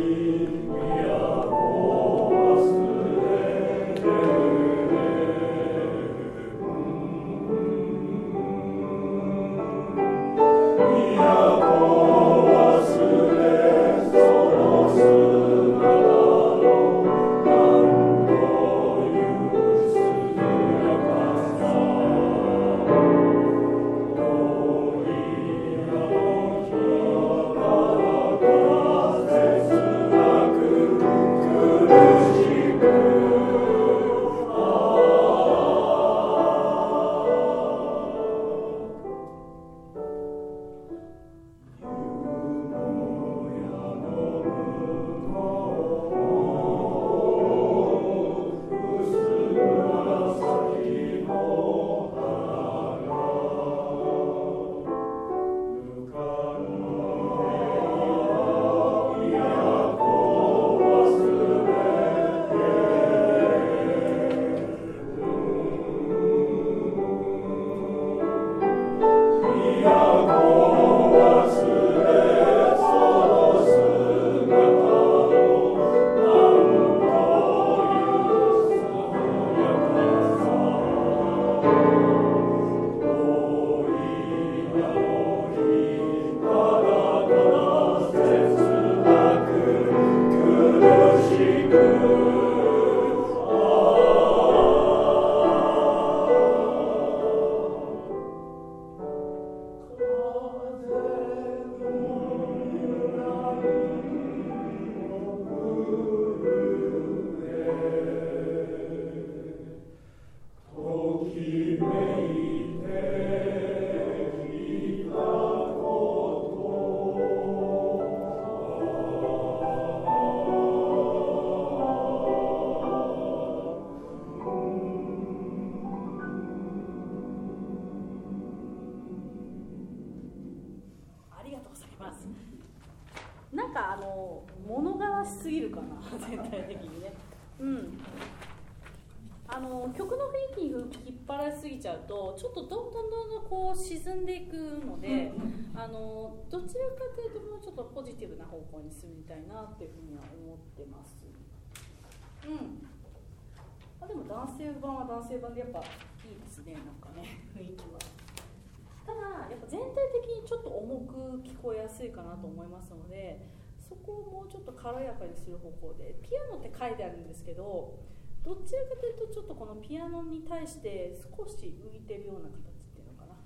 物悲しすぎるかな全体的にね。曲の雰囲気に引っ張られすぎちゃうとちょっとどんどんこう沈んでいくので、どちらかというともうちょっとポジティブな方向に進みたいなっていうふうには思ってます。でも男性版は男性版でやっぱいいですね、なんかね雰囲気は。ただやっぱ全体的にちょっと重く聞こえやすいかなと思いますので、そこをもうちょっと軽やかにする方向で、ピアノって書いてあるんですけど、どちらかというとちょっとこのピアノに対して少し浮いてるような形っていうのかな。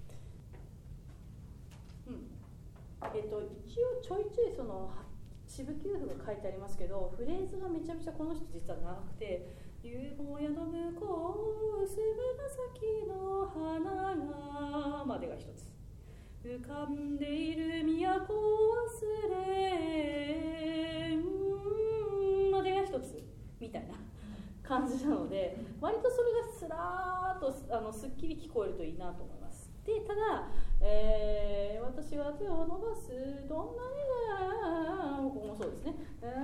一応ちょいちょいその四部九符が書いてありますけど、フレーズがめちゃめちゃこの人実は長くて、夕坊やの向こう薄紫の花がまでが一つ、浮かんでいる都忘れまでが一つみたいな感じなので、割とそれがスラーっとすっきり聞こえるといいなと思います。でただ、私は手を伸ばすどんなにここもそうですね、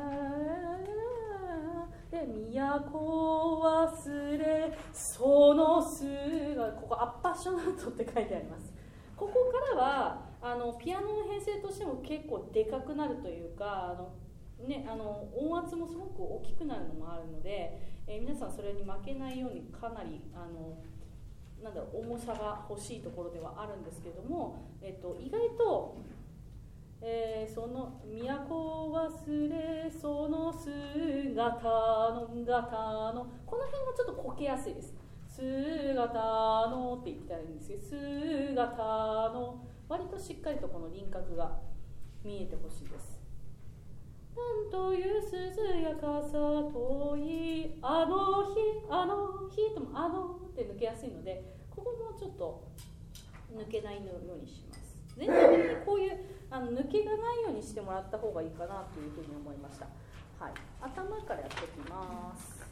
で都忘れその巣がここアッパッショナートって書いてあります。ここからはピアノの編成としても結構でかくなるというか、音圧もすごく大きくなるのもあるので、皆さんそれに負けないようにかなり重さが欲しいところではあるんですけれども、意外と、その都忘れその姿のこの辺がちょっとこけやすいです。姿のって言ってあるんですけど、姿の割としっかりとこの輪郭が見えてほしいです。なんという涼やかさ遠いあの日ともって抜けやすいので、ここもちょっと抜けないようにします。全体的にこういう抜けがないようにしてもらった方がいいかなというふうに思いました。はい、頭からやっていきます。